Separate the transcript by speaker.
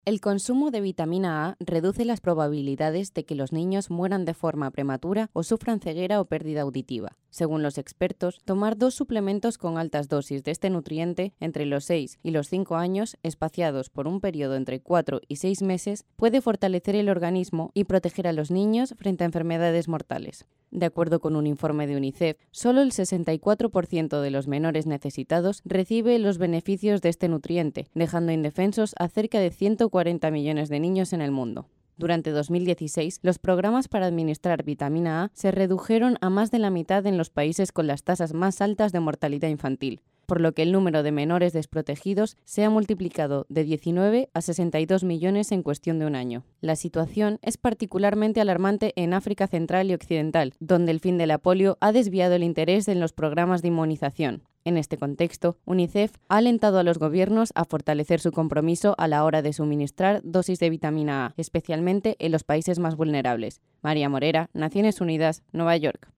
Speaker 1: El consumo de vitamina A reduce las probabilidades de que los niños mueran de forma prematura o sufran ceguera o pérdida auditiva. Según los expertos, tomar 2 suplementos con altas dosis de este nutriente entre los 6 y los 5 años, espaciados por un periodo entre 4 y 6 meses, puede fortalecer el organismo y proteger a los niños frente a enfermedades mortales. De acuerdo con un informe de UNICEF, solo el 64% de los menores necesitados recibe los beneficios de este nutriente, dejando indefensos a cerca de 140 millones de niños en el mundo. Durante 2016, los programas para administrar vitamina A se redujeron a más de la mitad en los países con las tasas más altas de mortalidad infantil, por lo que el número de menores desprotegidos se ha multiplicado de 19 a 62 millones en cuestión de un año. La situación es particularmente alarmante en África Central y Occidental, donde el fin de la polio ha desviado el interés en los programas de inmunización. En este contexto, UNICEF ha alentado a los gobiernos a fortalecer su compromiso a la hora de suministrar dosis de vitamina A, especialmente en los países más vulnerables. María Morera, Naciones Unidas, Nueva York.